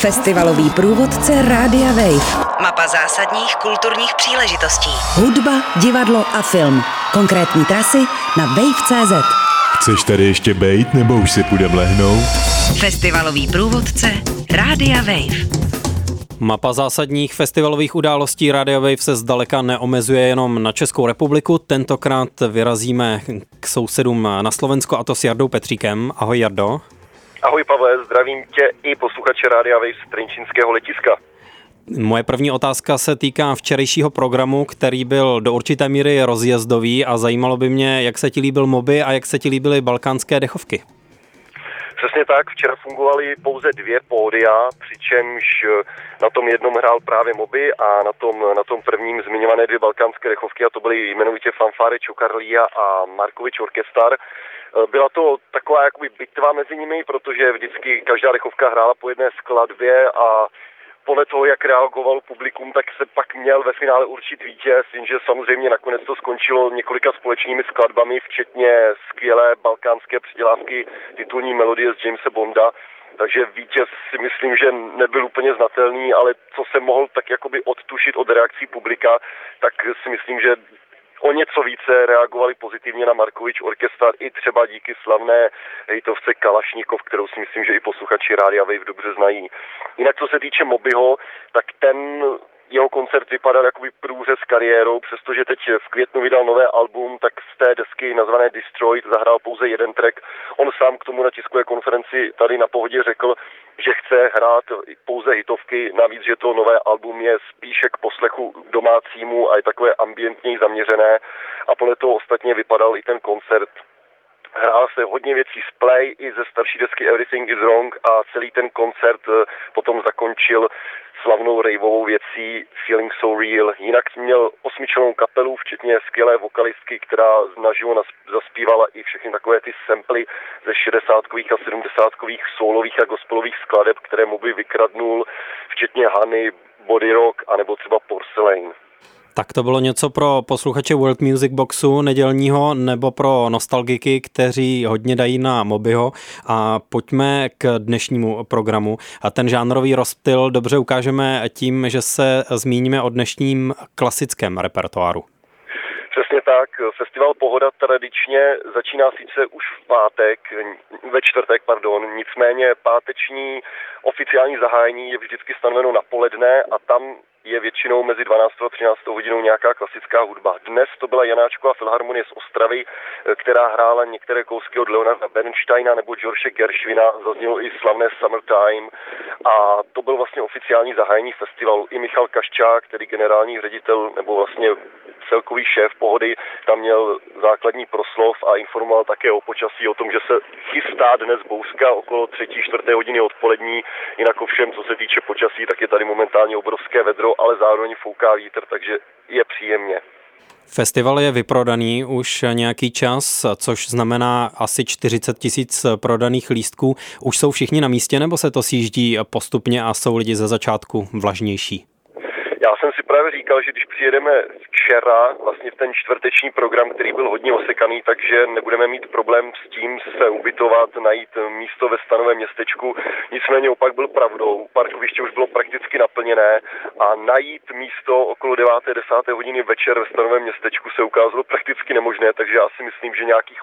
Festivalový průvodce Rádia Wave. Mapa zásadních kulturních příležitostí. Hudba, divadlo a film. Konkrétní trasy na wave.cz. Chceš tady ještě bejt, nebo už si půjdem lehnout? Festivalový průvodce Rádia Wave. Mapa zásadních festivalových událostí Radio Wave se zdaleka neomezuje jenom na Českou republiku. Tentokrát vyrazíme k sousedům na Slovensko, a to s Jardou Petříkem. Ahoj, Jardo. Ahoj, Pavle, zdravím tě i posluchače Rádia Wave z Trenčínského letiska. Moje první otázka se týká včerejšího programu, který byl do určité míry rozjezdový, a zajímalo by mě, jak se ti líbil Moby a jak se ti líbily balkánské dechovky. Přesně tak, včera fungovaly pouze 2 pódia, přičemž na tom jednom hrál právě Moby a na tom prvním zmiňované 2 balkánské dechovky, a to byly jmenovitě fanfáre Čokarlija a Markovič Orkestar. Byla to taková jakoby bitva mezi nimi, protože vždycky každá dechovka hrála po jedné skladbě a podle toho, jak reagoval publikum, tak se pak měl ve finále určit vítěz, jenže samozřejmě nakonec to skončilo několika společnými skladbami, včetně skvělé balkánské předělávky titulní melodie z Jamese Bonda. Takže vítěz si myslím, že nebyl úplně znatelný, ale co se mohl tak jakoby odtušit od reakcí publika, tak si myslím, že o něco více reagovali pozitivně na Markovič Orkestar i třeba díky slavné hejtovce Kalašnikov, kterou si myslím, že i posluchači Rádia Wave dobře znají. Jinak co se týče Mobyho, tak jeho koncert vypadal jakoby průřez kariérou, přestože teď v květnu vydal nové album, tak z té desky nazvané Destroyed zahrál pouze jeden track. On sám k tomu na tiskové konferenci tady na Pohodě řekl, že chce hrát pouze hitovky, navíc, že to nové album je spíše k poslechu domácímu a je takové ambientněji zaměřené, a podle toho ostatně vypadal i ten koncert. Hrál se hodně věcí z Play i ze starší desky Everything is Wrong a celý ten koncert potom zakončil slavnou raveovou věcí Feeling So Real. Jinak měl 8člennou kapelu, včetně skvělé vokalistky, která naživo zaspívala i všechny takové ty samply ze 60. a 70. soulových a gospelových skladeb, které Moby vykradnul, včetně Hany, Body Rock a nebo třeba Porcelain. Tak to bylo něco pro posluchače World Music Boxu nedělního, nebo pro nostalgiky, kteří hodně dají na Mobyho. A pojďme k dnešnímu programu. A ten žánrový rozptyl dobře ukážeme tím, že se zmíníme o dnešním klasickém repertoáru. Přesně tak. Festival Pohoda tradičně začíná sice už ve čtvrtek, nicméně páteční oficiální zahájení je vždycky stanoveno na poledne a tam je většinou mezi 12. a 13. hodinou nějaká klasická hudba. Dnes to byla Janáčková filharmonie z Ostravy, která hrála některé kousky od Leonarda Bernsteina nebo George Gershwina, zaznělo i slavné Summertime, a to byl vlastně oficiální zahájení festivalu. I Michal Kaščák, tedy generální ředitel nebo vlastně celkový šéf Pohody, tam měl základní proslov a informoval také o počasí, o tom, že se chystá dnes bouřka okolo 3-4 hodiny odpolední. Jinak ovšem, co se týče počasí, tak je tady momentálně obrovské vedro, ale zároveň fouká vítr, takže je příjemně. Festival je vyprodaný už nějaký čas, což znamená asi 40 000 prodaných lístků. Už jsou všichni na místě, nebo se to sjíždí postupně a jsou lidi ze začátku vlažnější? Já jsem si právě říkal, že když přijedeme včera, vlastně v ten čtvrteční program, který byl hodně osekaný, takže nebudeme mít problém s tím se ubytovat, najít místo ve stanovém městečku. Nicméně opak byl pravdou. Parkoviště už bylo prakticky naplněné a najít místo okolo 9. 10. hodiny večer ve stanovém městečku se ukázalo prakticky nemožné, takže já si myslím, že nějakých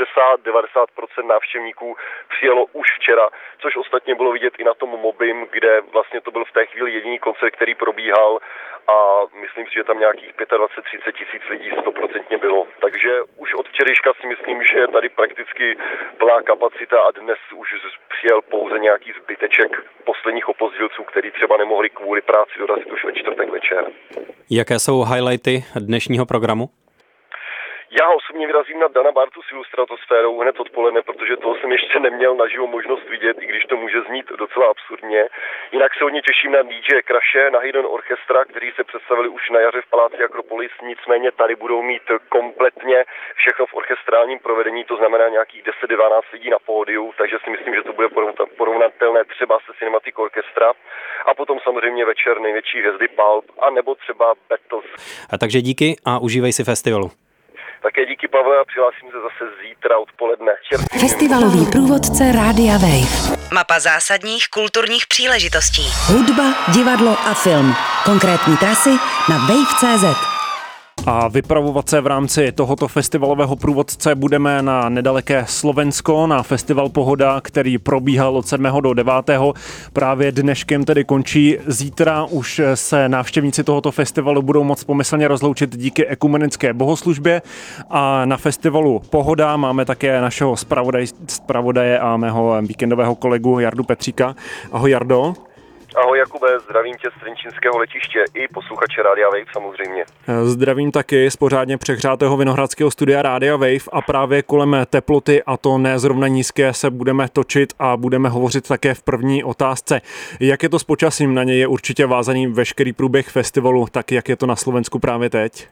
80-90% návštěvníků přijelo už včera, což ostatně bylo vidět i na tom Mobym, kde vlastně to byl v té chvíli jediný koncert, který probíhal, a myslím si, že tam nějakých 25-30 tisíc lidí 100% bylo. Takže už od včerejška si myslím, že je tady prakticky plná kapacita a dnes už přijel pouze nějaký zbyteček posledních opozdilců, kteří třeba nemohli kvůli práci dorazit už ve čtvrtek večer. Jaké jsou highlighty dnešního programu? Já osobně vyrazím na Dana Bartu s Ilustratosférou hned odpoledne, protože toho jsem ještě neměl naživo možnost vidět, i když to může znít docela absurdně. Jinak se hodně těším na DJ Crashe, na Hidden Orchestra, kteří se představili už na jaře v Paláci Akropolis, nicméně tady budou mít kompletně všechno v orchestrálním provedení, to znamená nějakých 10-12 lidí na pódiu, takže si myslím, že to bude porovnatelné třeba se Cinematic Orchestra. A potom samozřejmě večer největší hvězdy Pulp, a nebo třeba Beatles. A takže díky a užívej si festivalu. Také díky, Pavle, a přihlásím se zase zítra odpoledne. Festivalový průvodce Rádia Wave. Mapa zásadních kulturních příležitostí. Hudba, divadlo a film. Konkrétní trasy na wave.cz. A vypravovat se v rámci tohoto festivalového průvodce budeme na nedaleké Slovensko, na festival Pohoda, který probíhal od 7. do 9. Právě dneškem tedy končí. Zítra už se návštěvníci tohoto festivalu budou moct pomyslně rozloučit díky ekumenické bohoslužbě. A na festivalu Pohoda máme také našeho zpravodaje a mého víkendového kolegu Jardu Petříka. Ahoj, Jardo. Ahoj, Jakube, zdravím tě z Trenčínského letiště i posluchače Rádia Wave samozřejmě. Zdravím taky z pořádně přehřátého vinohradského studia Rádia Wave a právě kolem teploty, a to ne zrovna nízké, se budeme točit a budeme hovořit také v první otázce. Jak je to s počasím? Na něj je určitě vázaný veškerý průběh festivalu, tak jak je to na Slovensku právě teď?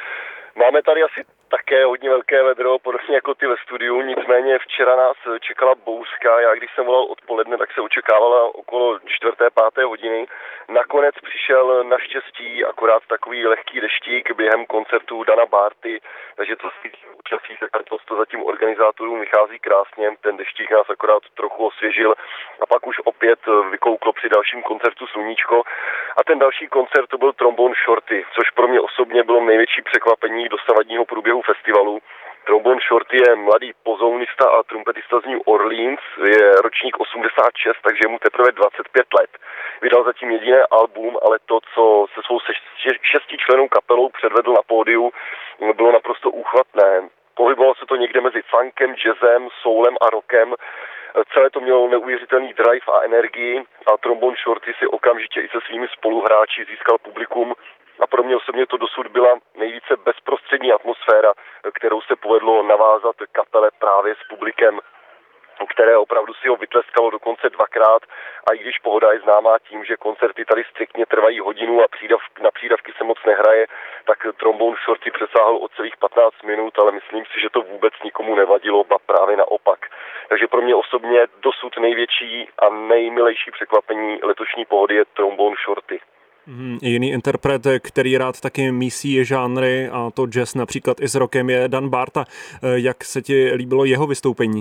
Máme tady asi také hodně velké vedro, podobně jako ty ve studiu, nicméně včera nás čekala bouřka. Já když jsem volal odpoledne, tak se očekávala okolo 4. 5. hodiny. Nakonec přišel naštěstí akorát takový lehký deštík během koncertu Dana Barty, takže to si účastí, tak to zatím organizátorům vychází krásně. Ten deštík nás akorát trochu osvěžil a pak už opět vykouklo při dalším koncertu sluníčko. A ten další koncert to byl Trombone Shorty, což pro mě osobně bylo největší překvapení dosavadního průběhu festivalu. Trombone Shorty je mladý pozounista a trumpetista z New Orleans, je ročník 86, takže je mu teprve 25 let. Vydal zatím jediné album, ale to, co se svou 6člennou kapelou předvedl na pódiu, bylo naprosto úchvatné. Pohybovalo se to někde mezi funkem, jazzem, soulem a rockem. Celé to mělo neuvěřitelný drive a energii a Trombone Shorty si okamžitě i se svými spoluhráči získal publikum. A pro mě osobně to dosud byla nejvíce bezprostřední atmosféra, kterou se povedlo navázat kapele právě s publikem, které opravdu si ho vytleskalo dokonce dvakrát. A i když Pohoda je známá tím, že koncerty tady striktně trvají hodinu a na přídavky se moc nehraje, tak Trombone Shorty přesáhl o celých 15 minut, ale myslím si, že to vůbec nikomu nevadilo, ba právě naopak. Takže pro mě osobně dosud největší a nejmilejší překvapení letošní Pohody je Trombone Shorty. Jiný interpret, který rád taky mísí žánry, a to jazz například i s rockem, je Dan Barta. Jak se ti líbilo jeho vystoupení?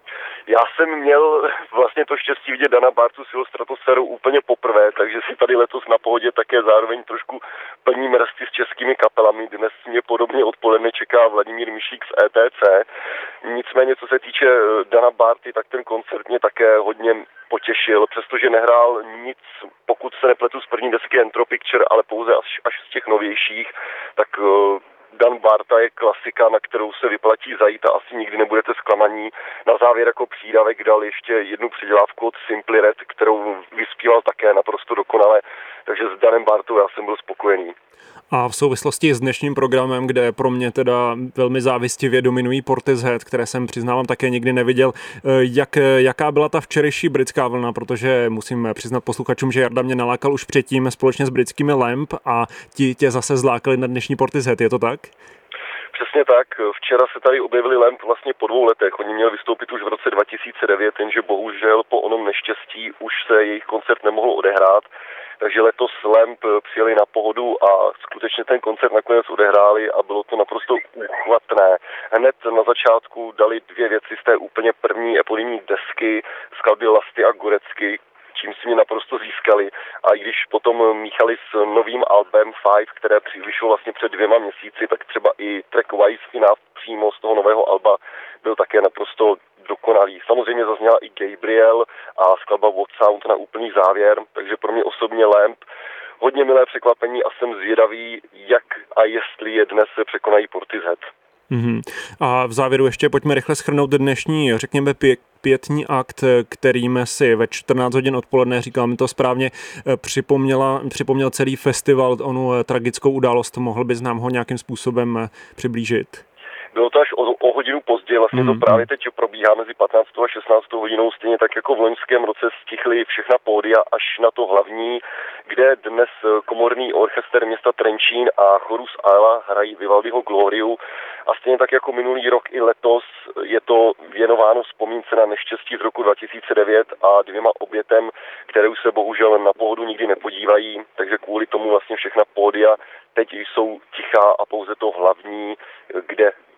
Já jsem měl vlastně to štěstí vidět Dana Bartu s jeho stratosférou úplně poprvé, takže si tady letos na Pohodě také zároveň trošku plním rasti s českými kapelami. Dnes mě podobně odpoledne čeká Vladimír Mišík z ETC. Nicméně, co se týče Dana Barty, tak ten koncert mě také hodně potěšil, přestože nehrál nic, pokud se nepletu z první desky Entro Picture, ale pouze až z těch novějších, tak Dan Barta je klasika, na kterou se vyplatí zajít a asi nikdy nebudete zklamaní. Na závěr jako přídavek dal ještě jednu přidělávku od Simply Red, kterou vyspíval také naprosto dokonale, takže s Danem Bartou já jsem byl spokojený. A v souvislosti s dnešním programem, kde pro mě teda velmi závistivě dominují Portishead, které jsem přiznávám také nikdy neviděl, jaká byla ta včerejší britská vlna, protože musím přiznat posluchačům, že Jarda mě nalákal už předtím společně s britskými Lamp a ti tě zase zlákali na dnešní Portishead, je to tak? Přesně tak. Včera se tady objevili Lamp vlastně po 2 letech. Oni měli vystoupit už v roce 2009, jenže bohužel po onom neštěstí už se jejich koncert nemohl odehrát. Takže letos Lamp přijeli na Pohodu a skutečně ten koncert nakonec odehráli a bylo to naprosto úchvatné. Hned na začátku dali 2 věci z té úplně první eponymní desky, skladby Lasty a Gorecky, čím si mě naprosto získali. A i když potom míchali s novým albem Five, které vyšlo vlastně před 2 měsíci, tak třeba i track Wise Enough přímo z toho nového alba byl také naprosto dokonalý. Samozřejmě zazněla i Gabriel a skladba What Sound na úplný závěr, takže pro mě osobně Lamp hodně milé překvapení a jsem zvědavý, jak a jestli je dnes překonají Portishead. A v závěru ještě pojďme rychle shrnout dnešní, řekněme, pětní akt, kterým si ve 14 hodin odpoledne, říkám to správně, připomněl celý festival, onu tragickou událost. Mohl bys nám ho nějakým způsobem přiblížit? Bylo to až o hodinu později, vlastně to právě teď probíhá mezi 15. a 16. hodinou, stejně tak jako v loňském roce stichli všechna pódia až na to hlavní, kde dnes komorní orchestr města Trenčín a chorus Aela hrají Vivaldiho Gloriu a stejně tak jako minulý rok i letos je to věnováno vzpomínce na neštěstí z roku 2009 a 2 obětem, které už se bohužel na Pohodu nikdy nepodívají, takže kvůli tomu vlastně všechna pódia teď jsou tichá a pouze to hlavní, kde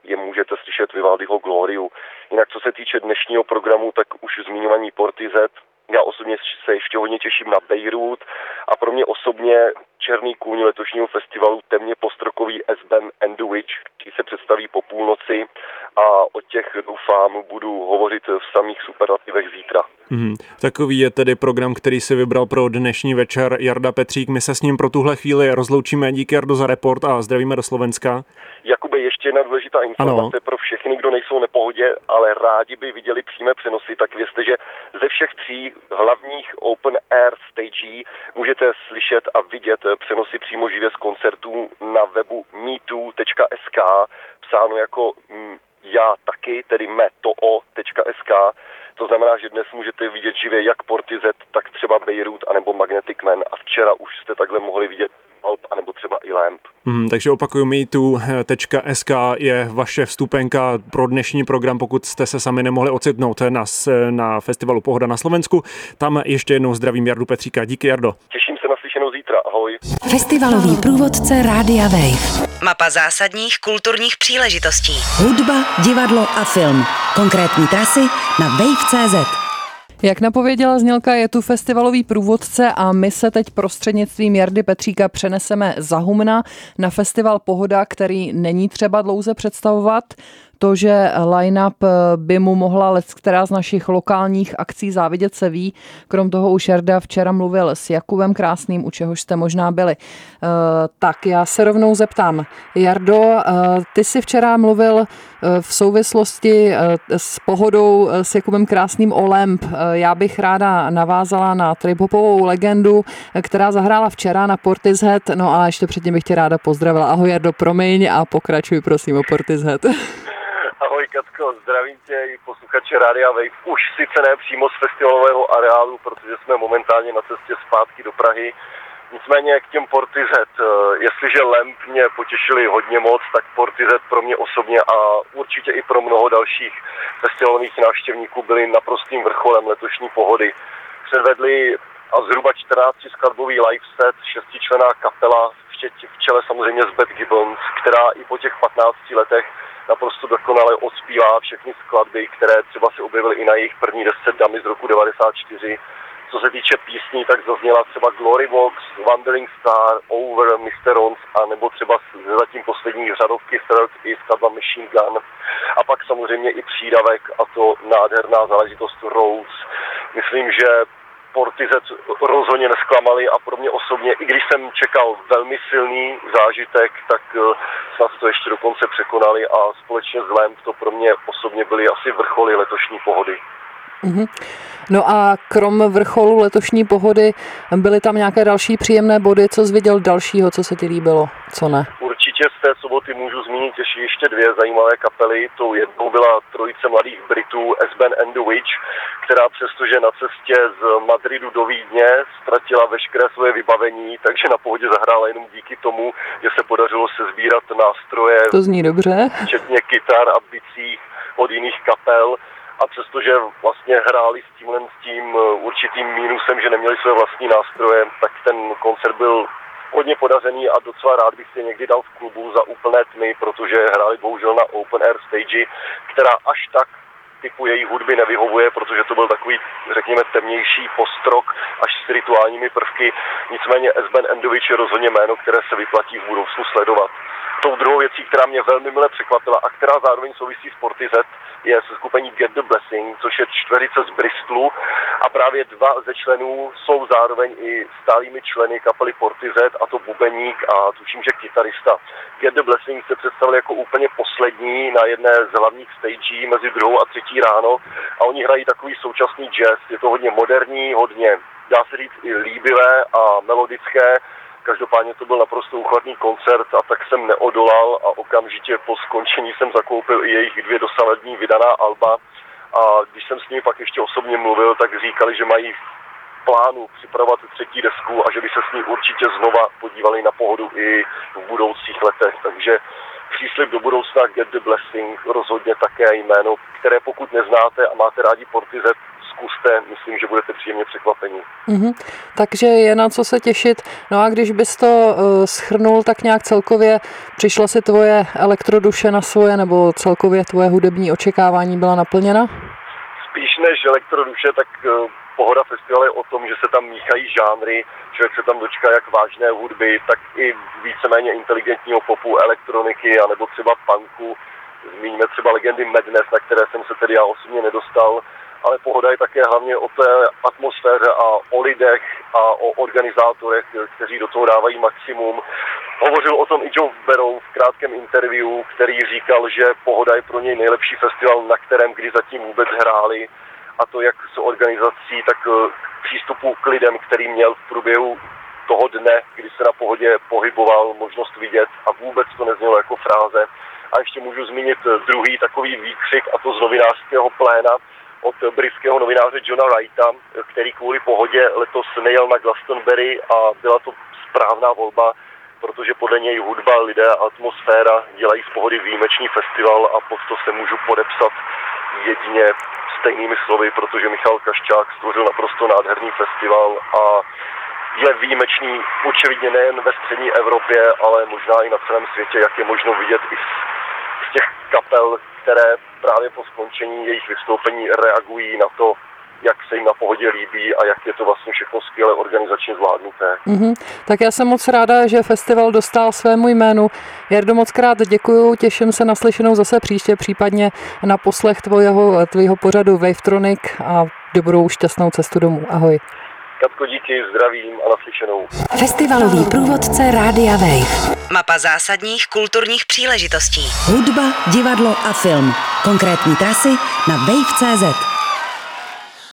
je můžete slyšet Vivaldiho Gloriu. Jinak co se týče dnešního programu, tak už zmiňovaný Portishead. Já osobně se ještě hodně těším na Beirut a pro mě osobně černý kůň letošního festivalu temně postrokový S-Band and the Witch, který se představí po půlnoci a o těch doufám budu hovořit v samých superlativech zítra. Takový je tedy program, který si vybral pro dnešní večer Jarda Petřík. My se s ním pro tuhle chvíli rozloučíme. Díky, Jardo, za report a zdravíme do Slovenska. Jakube, ještě jedna důležitá informace pro všechny, kdo nejsou v nepohodě, ale rádi by viděli přímé přenosy, tak vězte, že ze všech 3 hlavních open air stagí můžete slyšet a vidět přenosy přímo živě z koncertů na webu metoo.sk, psáno jako já taky, tedy metoo.sk. To znamená, že dnes můžete vidět živě jak Portishead, tak třeba Beirut anebo Magnetic Man a včera už jste takhle mohli vidět Alp anebo třeba i Lamp. Takže opakuju, metoo.sk je vaše vstupenka pro dnešní program, pokud jste se sami nemohli ocitnout na festivalu Pohoda na Slovensku. Tam ještě jednou zdravím Jardu Petříka. Díky, Jardo. Těším se na slyšenou zítra. Ahoj. Festivalový průvodce Rádia Wave. Mapa zásadních kulturních příležitostí. Hudba, divadlo a film. Konkrétní trasy na wave.cz. Jak napověděla znělka, je tu festivalový průvodce a my se teď prostřednictvím Jardy Petříka přeneseme za Humna na festival Pohoda, který není třeba dlouze představovat. To, že line-up by mu mohla leckterá z našich lokálních akcí závidět, se ví. Krom toho už Jarda včera mluvil s Jakubem Krásným, u čehož jste možná byli. Tak já se rovnou zeptám. Jardo, ty jsi včera mluvil v souvislosti s Pohodou s Jakubem Krásným o Lamp. Já bych ráda navázala na trip-hopovou legendu, která zahrála včera na Portishead. No a ještě předtím bych tě ráda pozdravila. Ahoj Jardo, promiň a pokračuj prosím o Portishead. Ahoj Katko, zdravím tě i posluchače Rádia Wave. Už sice ne přímo z festivalového areálu, protože jsme momentálně na cestě zpátky do Prahy. Nicméně k těm Portishead, jestliže Lamp mě potěšili hodně moc, tak Portishead pro mě osobně a určitě i pro mnoho dalších festivalových návštěvníků byli naprostým vrcholem letošní Pohody. Předvedli a zhruba 14 skladbový live set, 6členná kapela, v čele samozřejmě s Beth Gibbons, která i po těch 15 letech naprosto dokonale odspívá všechny skladby, které třeba se objevily i na jejich první desce Dummy z roku 94. Co se týče písní, tak zazněla třeba Glory Box, Wandering Star, Over, Mr. Rons a nebo třeba zatím poslední řadovky Third i skladba Machine Gun. A pak samozřejmě i přídavek, a to nádherná záležitost Rose. Myslím, že Portishead rozhodně nesklamali a pro mě osobně, i když jsem čekal velmi silný zážitek, tak snad to ještě dokonce překonali a společně s Lamp to pro mě osobně byly asi vrcholy letošní Pohody. No a krom vrcholu letošní Pohody byly tam nějaké další příjemné body, co jsi viděl dalšího, co se ti líbilo, co ne? Určitě z té soboty můžu zmínit ještě 2 zajímavé kapely. Tou jednou byla trojice mladých Britů S-Band and the Witch, která přestože na cestě z Madridu do Vídně ztratila veškeré svoje vybavení, takže na Pohodě zahrála jenom díky tomu, že se podařilo sesbírat nástroje. To zní dobře. Včetně kytar a bicí od jiných kapel. A přestože vlastně hráli s tím určitým mínusem, že neměli své vlastní nástroje, tak ten koncert byl hodně podařený a docela rád bych si někdy dal v klubu za úplné tmy, protože hráli bohužel na open air stage, která až tak typu její hudby nevyhovuje, protože to byl takový, řekněme, temnější postrok až s rituálními prvky. Nicméně S-Band and the Witch je rozhodně jméno, které se vyplatí v budoucnu sledovat. Tou druhou věcí, která mě velmi mile překvapila a která zároveň souvisí s Portishead, je seskupení Get the Blessing, což je čtverice z Bristolu a právě 2 ze členů jsou zároveň i stálými členy kapely Portishead, a to bubeník a tuším, že kytarista. Get the Blessing se představili jako úplně poslední na jedné z hlavních stagí mezi 2. a 3. ráno a oni hrají takový současný jazz. Je to hodně moderní, hodně, dá se říct, i líbivé a melodické. Každopádně to byl naprosto úchvatný koncert a tak jsem neodolal a okamžitě po skončení jsem zakoupil i jejich 2 dosavadní vydaná alba a když jsem s nimi pak ještě osobně mluvil, tak říkali, že mají v plánu připravovat 3. desku a že by se s ní určitě znova podívali na Pohodu i v budoucích letech, takže příslib do budoucna Get the Blessing rozhodně také jméno, které pokud neznáte a máte rádi Portishead, zkuste, myslím, že budete příjemně překvapení. Takže je na co se těšit. No a když bys to shrnul tak nějak celkově, přišla si tvoje elektroduše na svoje, nebo celkově tvoje hudební očekávání byla naplněna? Spíš než elektroduše, tak Pohoda festival je o tom, že se tam míchají žánry, člověk se tam dočká jak vážné hudby, tak i víceméně inteligentního popu, elektroniky, anebo třeba punku. Zmíníme třeba legendy Madness, na které jsem se tedy já osobně nedostal, ale Pohoda je také hlavně o té atmosféře a o lidech a o organizátorech, kteří do toho dávají maximum. Hovořil o tom i Joe Barrow v krátkém interview, který říkal, že Pohoda je pro něj nejlepší festival, na kterém kdy zatím vůbec hráli. A to jak s organizací, tak přístupu k lidem, který měl v průběhu toho dne, kdy se na Pohodě pohyboval, možnost vidět a vůbec to neznělo jako fráze. A ještě můžu zmínit druhý takový výkřik, a to z novinářského pléna od britského novináře Johna Wrighta, který kvůli Pohodě letos nejel na Glastonbury a byla to správná volba, protože podle něj hudba, lidé a atmosféra dělají z Pohody výjimečný festival a pod to se můžu podepsat jedině stejnými slovy, protože Michal Kaščák stvořil naprosto nádherný festival a je výjimečný očividně nejen ve střední Evropě, ale možná i na celém světě, jak je možno vidět i z těch kapel, které právě po skončení jejich vystoupení reagují na to, jak se jim na Pohodě líbí a jak je to vlastně všechno skvěle organizačně zvládnuté. Tak já jsem moc ráda, že festival dostal svému jménu. Jardo, moc krát děkuju, těším se na slyšenou zase příště, případně na poslech tvýho pořadu Wavetronic a dobrou šťastnou cestu domů. Ahoj. Katko, díky, zdravím a naslyšenou. Festivalový průvodce Rádia Wave. Mapa zásadních kulturních příležitostí. Hudba, divadlo a film. Konkrétní trasy na wave.cz.